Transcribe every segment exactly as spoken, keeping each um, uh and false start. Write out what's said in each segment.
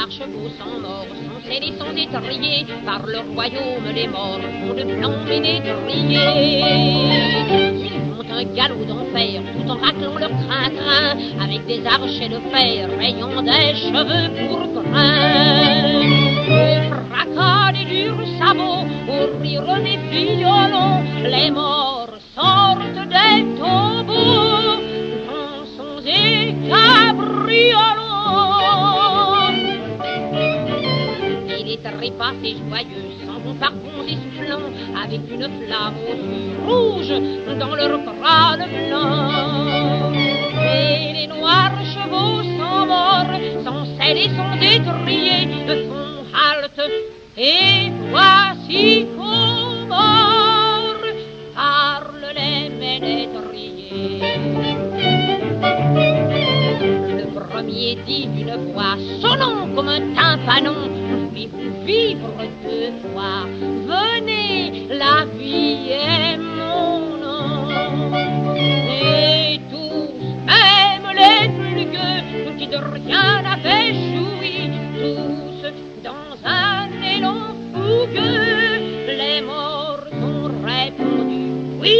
noirs chevaux sans mort, sans scellés, sans étrier, par le royaume des morts, font de blancs ménétriers. Ils font un galop d'enfer, tout en raclant leur train-train, avec des archets de fer, ayant des cheveux pourprins. Au fracas des durs sabots, au rire des violons, les morts sortent des tombeaux, dansons et cabriolons. Et les trépassés joyeux s'en vont par bons et soufflants, avec une flamme aux yeux rouges dans leur crâne blanc. Et les noirs chevaux sans mort, sans selle et sans étrier, font halte, et voici comment parlent les ménétriers. Le premier dit d'une voix sonnant comme un tympanon, pouvez-vous vivre deux fois? Venez, la vie est mon nom. Et tous, même les plus gueux, qui de rien n'avaient joui, tous dans un élan fougueux, les morts ont répondu oui.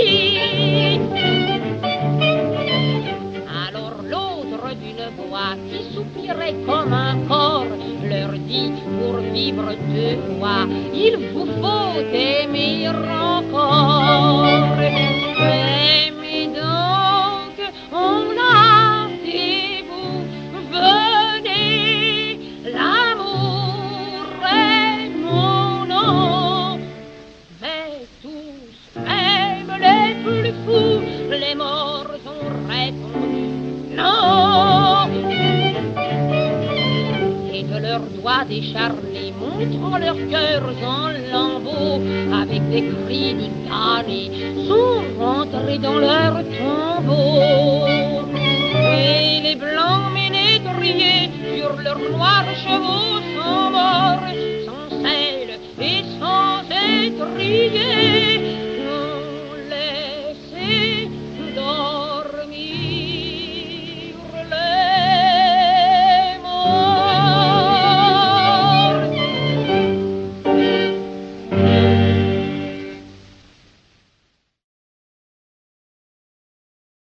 Alors l'autre d'une voix qui soupirait comme un corps leur dit, pour vivre deux fois, il vous faut aimer encore. Aimez donc, on a dit vous, venez, l'amour est mon nom. Mais tous, même les plus fous, les morts ont répondu non. Et de leurs doigts décharnés, montrant leurs cœurs en lambeaux, avec des cris de damnés, sont rentrés dans leur tombeau. Et les blancs ménétriers, sur leurs noirs chevaux, sont morts, sans selle et sans étrier.